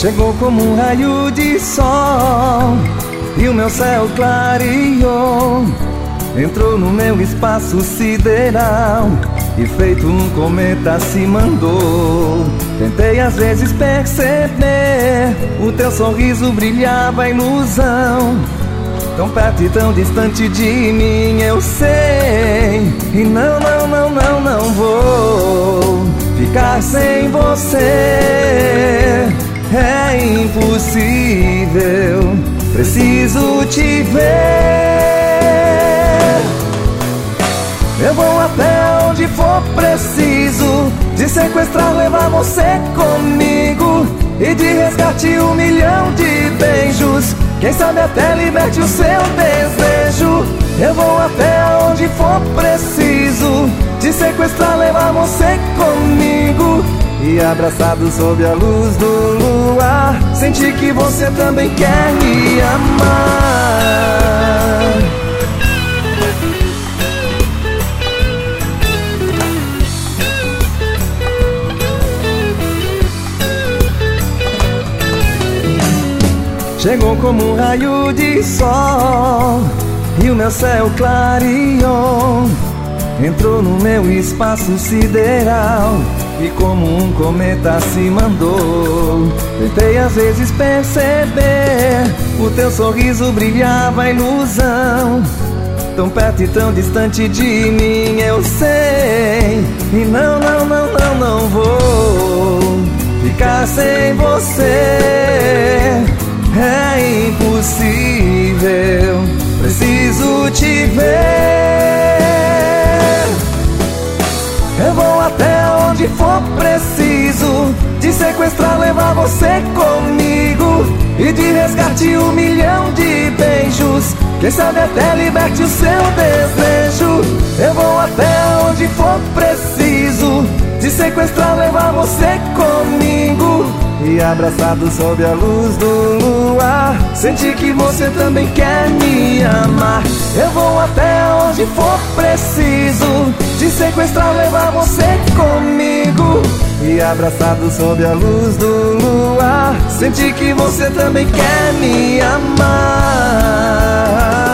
Chegou como um raio de sol e o meu céu clareou. Entrou no meu espaço sideral e feito um cometa se mandou. Tentei às vezes perceber, o teu sorriso brilhava a ilusão. Tão perto e tão distante de mim, eu sei. E não vou ficar sem você. É impossível, preciso te ver. Eu vou até onde for preciso, de sequestrar, levar você comigo, e de resgate 1 milhão de beijos. Quem sabe até liberte o seu desejo. Eu vou até onde for preciso, de sequestrar, levar você comigo, e abraçado sob a luz do luar, sentir que você também quer me amar. Chegou como um raio de sol e o meu céu clareou. Entrou no meu espaço sideral e como um cometa se mandou. Tentei às vezes perceber, o teu sorriso brilhava a ilusão. Tão perto e tão distante de mim, eu sei. E não vou ficar sem você. É impossível, preciso te ver. Eu vou até onde for preciso, de sequestrar, levar você comigo, e de resgate 1 milhão de beijos. Quem sabe até liberte o seu desejo. Eu vou até onde for preciso, de sequestrar, levar você comigo, e abraçado sob a luz do luar, sentir que você também quer me amar. Eu vou até onde for preciso, de sequestrar, levar você comigo, e abraçado sob a luz do luar, sentir que você também quer me amar.